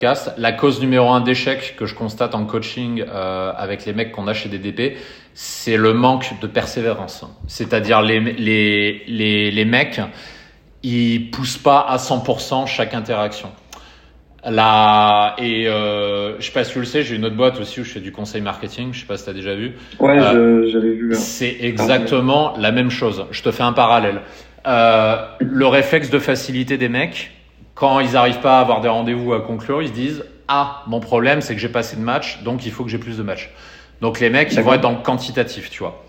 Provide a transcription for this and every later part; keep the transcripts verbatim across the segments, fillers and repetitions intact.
podcast. La cause numéro un d'échec que je constate en coaching euh, avec les mecs qu'on a chez D D P, c'est le manque de persévérance. C'est-à-dire les les les les mecs, ils poussent pas à cent pour cent chaque interaction. Là, et euh, je sais pas si tu le sais, j'ai une autre boîte aussi où je fais du conseil marketing. Je sais pas si tu as déjà vu. Ouais, euh, je, j'avais vu. Hein. C'est exactement la même chose. Je te fais un parallèle. Euh, le réflexe de facilité des mecs, quand ils n'arrivent pas à avoir des rendez-vous à conclure, ils se disent « Ah, mon problème, c'est que j'ai pas assez de matchs, donc il faut que j'ai plus de matchs. » Donc les mecs, ils D'accord. vont être dans le quantitatif, tu vois.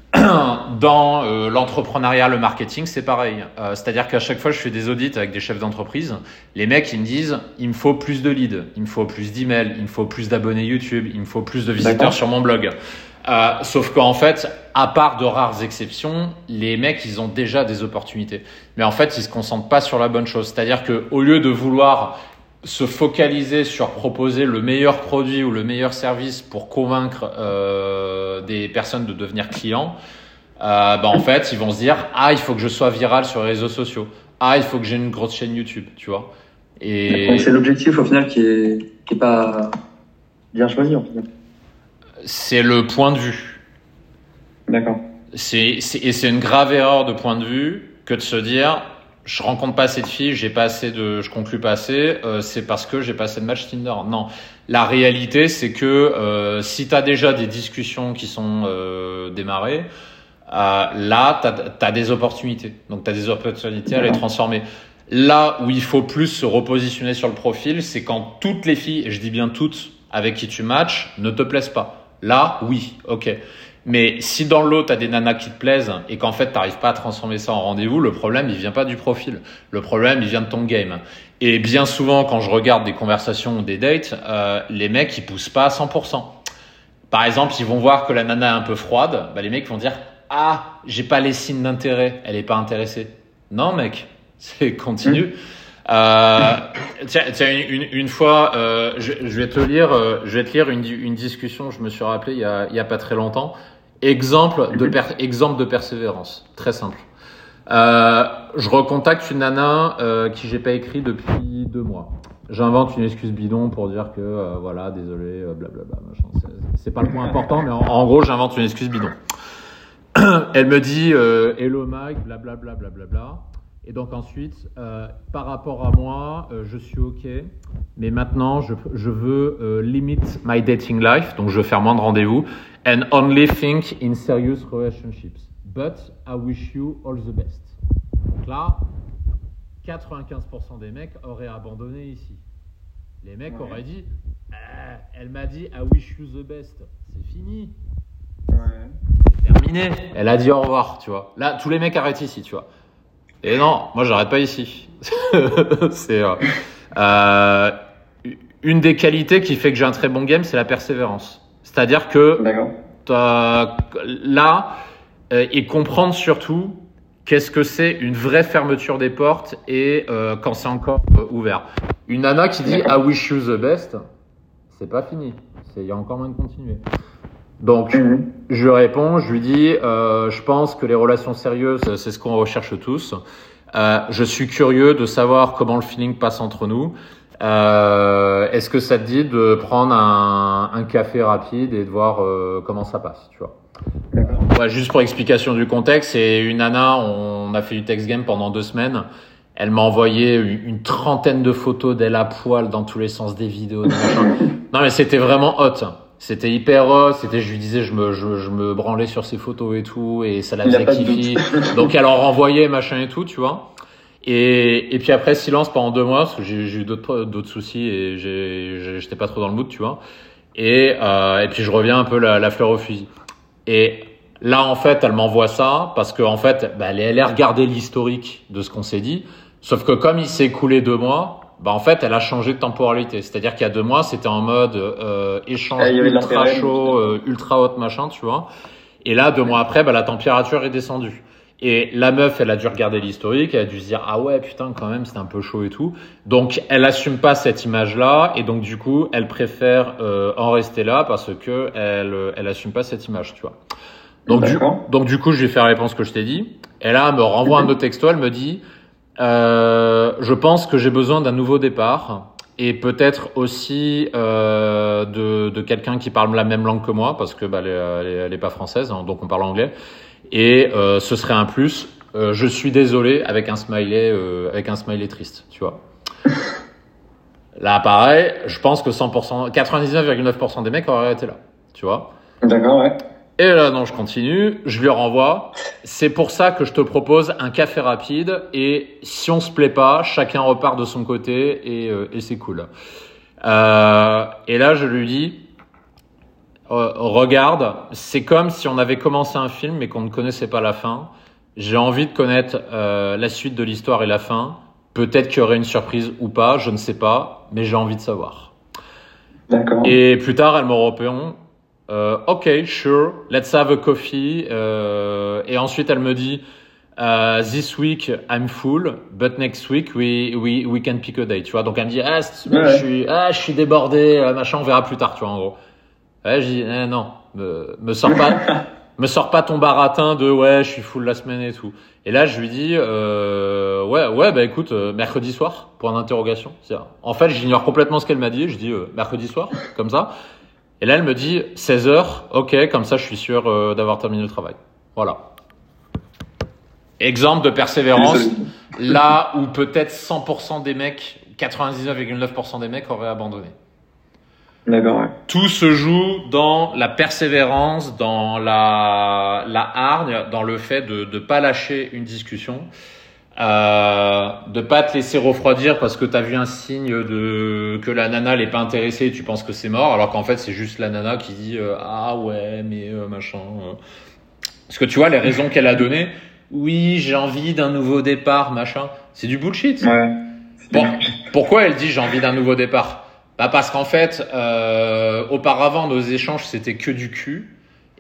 Dans euh, l'entrepreneuriat, le marketing, c'est pareil. Euh, c'est-à-dire qu'à chaque fois, je fais des audits avec des chefs d'entreprise. Les mecs, ils me disent, il me faut plus de leads, il me faut plus d'emails, il me faut plus d'abonnés YouTube, il me faut plus de visiteurs D'accord. sur mon blog. Euh, sauf qu'en fait, à part de rares exceptions, les mecs, ils ont déjà des opportunités. Mais en fait, ils se concentrent pas sur la bonne chose. C'est-à-dire que au lieu de vouloir se focaliser sur proposer le meilleur produit ou le meilleur service pour convaincre euh, des personnes de devenir clients, euh, bah en fait, ils vont se dire « Ah, il faut que je sois viral sur les réseaux sociaux. Ah, il faut que j'ai une grosse chaîne YouTube. » Tu vois. Et donc, c'est l'objectif au final qui est, qui est pas bien choisi en final. C'est le point de vue. D'accord. C'est, c'est, et c'est une grave erreur de point de vue que de se dire je rencontre pas assez de filles, j'ai pas assez de, je conclue pas assez, euh, c'est parce que j'ai pas assez de match Tinder. Non, la réalité c'est que euh, si t'as déjà des discussions qui sont euh, démarrées, euh, là t'as, t'as des opportunités. Donc t'as des opportunités à les transformer. Là où il faut plus se repositionner sur le profil, c'est quand toutes les filles, et je dis bien toutes, avec qui tu matches, ne te plaisent pas. Là, oui, ok. Mais si dans l'eau, tu as des nanas qui te plaisent et qu'en fait, tu n'arrives pas à transformer ça en rendez-vous, le problème, il vient pas du profil. Le problème, il vient de ton game. Et bien souvent, quand je regarde des conversations ou des dates, euh, les mecs, ils poussent pas à cent pour cent. Par exemple, ils vont voir que la nana est un peu froide. Bah, les mecs vont dire « Ah, j'ai pas les signes d'intérêt. Elle est pas intéressée. » Non, mec, c'est continue. Mmh. Euh, tiens, tiens une, une, une fois, euh, je, je vais te lire, euh, je vais te lire une, une discussion. Je me suis rappelé il y a, il y a pas très longtemps. Exemple de per, exemple de persévérance, très simple. Euh, je recontacte une nana euh, qui j'ai pas écrit depuis deux mois. J'invente une excuse bidon pour dire que euh, voilà, désolé, euh, blablabla, machin. C'est, c'est pas le point important, mais en, en gros, j'invente une excuse bidon. Elle me dit euh, hello Mike, blablabla, blablabla. Et donc ensuite, euh, par rapport à moi, euh, je suis OK, mais maintenant, je, je veux euh, limit my dating life, donc je veux faire moins de rendez-vous, and only think in serious relationships. But I wish you all the best. Donc là, quatre-vingt-quinze pour cent des mecs auraient abandonné ici. Les mecs ouais. auraient dit, eh, elle m'a dit I wish you the best. C'est fini. Ouais. C'est terminé. Elle a dit au revoir, tu vois. Là, tous les mecs arrêtent ici, tu vois. Et non, moi j'arrête pas ici. c'est euh, euh, une des qualités qui fait que j'ai un très bon game, c'est la persévérance. C'est-à-dire que là euh, et comprendre surtout qu'est-ce que c'est une vraie fermeture des portes et euh, quand c'est encore euh, ouvert. Une nana qui dit I wish you the best, c'est pas fini. C'est il y a encore moyen de continuer. Donc, mmh. je lui réponds, je lui dis, euh, je pense que les relations sérieuses, c'est ce qu'on recherche tous. Euh, je suis curieux de savoir comment le feeling passe entre nous. Euh, est-ce que ça te dit de prendre un, un café rapide et de voir euh, comment ça passe, tu vois. Ouais, juste pour explication du contexte, c'est une nana, on a fait du text game pendant deux semaines. Elle m'a envoyé une trentaine de photos d'elle à poil dans tous les sens des vidéos. Non, mais c'était vraiment hot. C'était hyper hot, c'était, je lui disais, je me, je, je me branlais sur ses photos et tout, et ça la faisait kiffer. Donc, elle en renvoyait, machin et tout, tu vois. Et, et puis après, silence pendant deux mois, parce que j'ai, j'ai eu d'autres, d'autres soucis et j'ai, j'ai, j'étais pas trop dans le mood, tu vois. Et, euh, et puis je reviens un peu la, la fleur au fusil. Et là, en fait, elle m'envoie ça, parce que, en fait, bah, elle est allée regarder l'historique de ce qu'on s'est dit. Sauf que comme il s'est écoulé deux mois, bah en fait, elle a changé de temporalité. C'est-à-dire qu'il y a deux mois, c'était en mode euh, échange ah, ultra chaud, euh, ultra hot, machin, tu vois. Et là, deux mois après, bah la température est descendue. Et la meuf, elle a dû regarder l'historique, elle a dû se dire ah ouais putain quand même, c'était un peu chaud et tout. Donc elle assume pas cette image-là, et donc du coup, elle préfère euh, en rester là parce que elle, elle assume pas cette image, tu vois. Donc du, donc du coup, je lui ai fait la réponse que je t'ai dit. Et là, elle me renvoie un autre texto, elle me dit. Euh, je pense que j'ai besoin d'un nouveau départ et peut-être aussi euh, de, de quelqu'un qui parle la même langue que moi, parce que bah, elle, est, elle est pas française, hein, donc on parle anglais. Et euh, ce serait un plus. Euh, je suis désolé avec un smiley, euh, avec un smiley triste, tu vois. Là, pareil, je pense que cent pour cent, quatre-vingt-dix-neuf virgule neuf pour cent des mecs auraient été là, tu vois. D'accord, ouais. Et là, non, je continue, je lui renvoie. C'est pour ça que je te propose un café rapide et si on se plaît pas, chacun repart de son côté et, euh, et c'est cool. Euh, et là, je lui dis, euh, regarde, c'est comme si on avait commencé un film mais qu'on ne connaissait pas la fin. J'ai envie de connaître euh, la suite de l'histoire et la fin. Peut-être qu'il y aurait une surprise ou pas, je ne sais pas, mais j'ai envie de savoir. D'accord. Et plus tard, elle me répond, euh, OK, sure, let's have a coffee. Euh, et ensuite, elle me dit, uh, this week I'm full, but next week we we we can pick a day. Tu vois, donc elle me dit, ah, Ouais. je suis, ah, je suis débordé, machin, on verra plus tard. Tu vois, en gros. Ouais, je dis, eh, non, me, me sors pas. Me sors pas ton baratin de ouais, je suis full la semaine et tout. Et là, je lui dis euh, ouais, ouais, bah écoute, euh, mercredi soir, point d'interrogation. C'est-à-dire, en fait, j'ignore complètement ce qu'elle m'a dit. Je dis euh, mercredi soir, comme ça. Et là, elle me dit seize heures, ok, comme ça, je suis sûr euh, d'avoir terminé le travail. Voilà. Exemple de persévérance, là où peut-être cent pour cent des mecs, quatre-vingt-dix-neuf virgule neuf pour cent des mecs auraient abandonné. D'accord, ouais. Tout se joue dans la persévérance, dans la, la hargne, dans le fait de ne pas lâcher une discussion, euh, de pas te laisser refroidir parce que tu as vu un signe de que la nana n'est pas intéressée et tu penses que c'est mort, alors qu'en fait c'est juste la nana qui dit euh, ah ouais mais euh, machin. Euh. Parce que tu vois les raisons qu'elle a données, oui j'ai envie d'un nouveau départ machin, c'est du bullshit. Ouais. Bon, pourquoi elle dit j'ai envie d'un nouveau départ? Bah parce qu'en fait, euh, auparavant, nos échanges, c'était que du cul.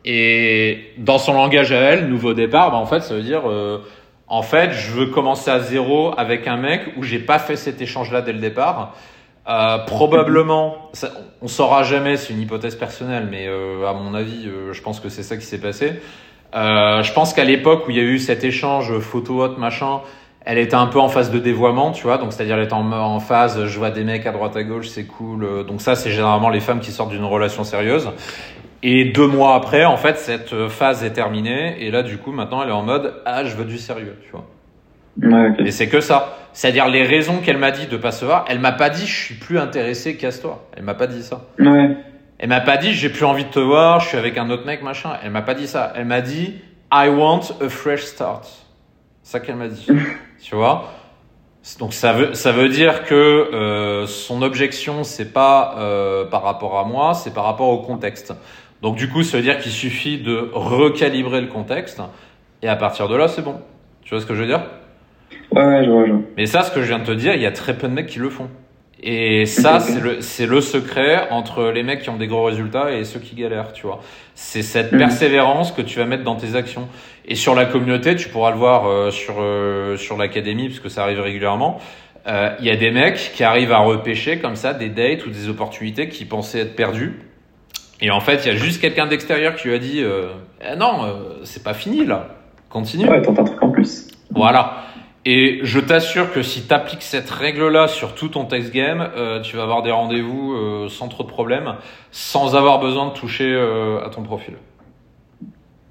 Et dans son langage à elle, nouveau départ, bah en fait, ça veut dire, euh, en fait, je veux commencer à zéro avec un mec où j'ai pas fait cet échange-là dès le départ. Euh, probablement, ça, on saura jamais, c'est une hypothèse personnelle, mais euh, à mon avis, euh, je pense que c'est ça qui s'est passé. Euh, je pense qu'à l'époque où il y a eu cet échange photo hot machin, elle était un peu en phase de dévoiement, tu vois, donc c'est-à-dire elle était en, en phase, je vois des mecs à droite à gauche, c'est cool. Donc ça, c'est généralement les femmes qui sortent d'une relation sérieuse. Et deux mois après, en fait, cette phase est terminée. Et là, du coup, maintenant, elle est en mode, ah, je veux du sérieux, tu vois. Ouais, okay. Et c'est que ça. C'est-à-dire les raisons qu'elle m'a dit de pas se voir, elle m'a pas dit, je suis plus intéressé, casse-toi. Elle m'a pas dit ça. Ouais. Elle m'a pas dit, j'ai plus envie de te voir, je suis avec un autre mec, machin. Elle m'a pas dit ça. Elle m'a dit, I want a fresh start. C'est ça qu'elle m'a dit. Tu vois, donc ça veut ça veut dire que euh, son objection c'est pas euh, par rapport à moi, c'est par rapport au contexte. Donc du coup, ça veut dire qu'il suffit de recalibrer le contexte et à partir de là, c'est bon. Tu vois ce que je veux dire? Ouais, ouais, je vois, je vois. Mais ça, ce que je viens de te dire, il y a très peu de mecs qui le font. Et ça, c'est le c'est le secret entre les mecs qui ont des gros résultats et ceux qui galèrent, tu vois. C'est cette mmh. persévérance que tu vas mettre dans tes actions. Et sur la communauté, tu pourras le voir euh, sur euh, sur l'académie, parce que ça arrive régulièrement. Il euh, y a des mecs qui arrivent à repêcher comme ça des dates ou des opportunités qui pensaient être perdues. Et en fait, il y a juste quelqu'un d'extérieur qui lui a dit euh, eh non, euh, c'est pas fini là, continue. Ouais, tente un truc en plus. Voilà. Et je t'assure que si tu appliques cette règle-là sur tout ton text game, euh, tu vas avoir des rendez-vous euh, sans trop de problèmes, sans avoir besoin de toucher euh, à ton profil.